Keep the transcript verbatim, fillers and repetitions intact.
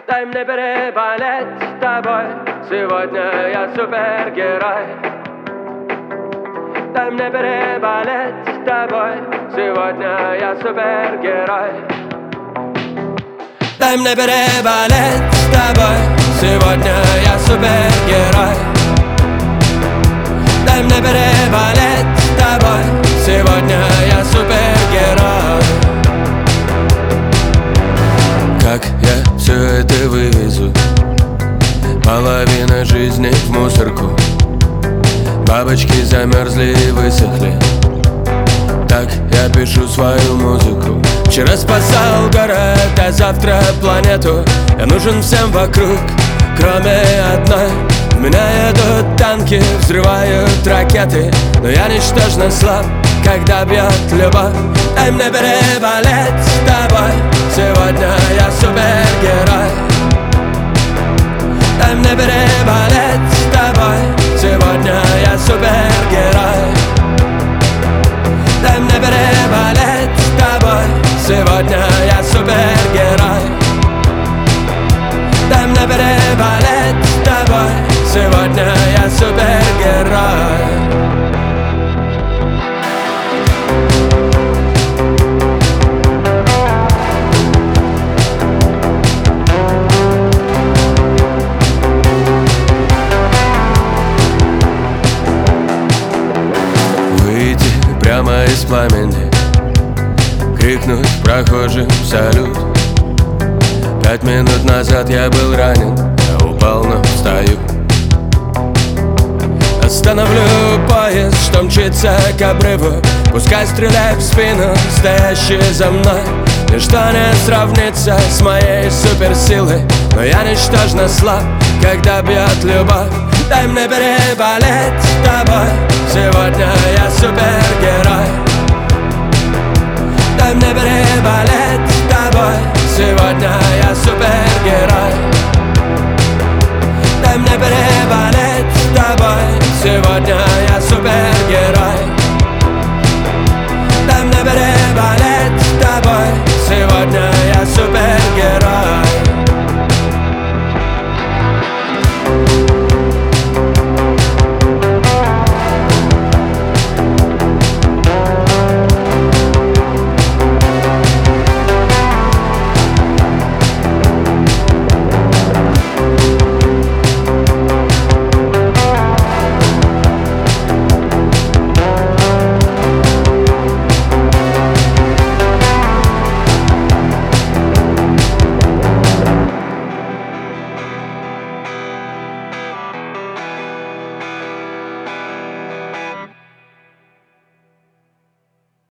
Дай мне переболеть с тобой. Сегодня я супергерой. Дай мне переболеть с тобой. Сегодня я супергерой. Дай мне переболеть с тобой. Сегодня я супергерой. Дай мне переболеть с тобой. Сегодня я супергерой. Как я все это вывезу? Половина жизни в мусорку. Бабочки замерзли и высохли. Так я пишу свою музыку. Вчера спасал город, а завтра планету. Я нужен всем вокруг, кроме одной. В меня едут танки, взрывают ракеты, но я ничтожно слаб, когда бьет любовь. Дай мне переболеть с тобой. Сегодня я супергерой. Дай мне переболеть с тобой. Сегодня я супергерой. Дай мне переболеть с тобой. Сегодня я супергерой. Дай мне переболеть с тобой. Сегодня я супергерой. Прямо из пламени крикнуть прохожим салют. Пять минут назад я был ранен, я упал, но встаю. Остановлю поезд, что мчится к обрыву. Пускай стреляет в спину стоящий за мной. Ничто не сравнится с моей суперсилой, но я ничтожно слаб, когда бьет любовь. Дай мне переболеть с тобой. Сегодня я супергерой. Дай мне переболеть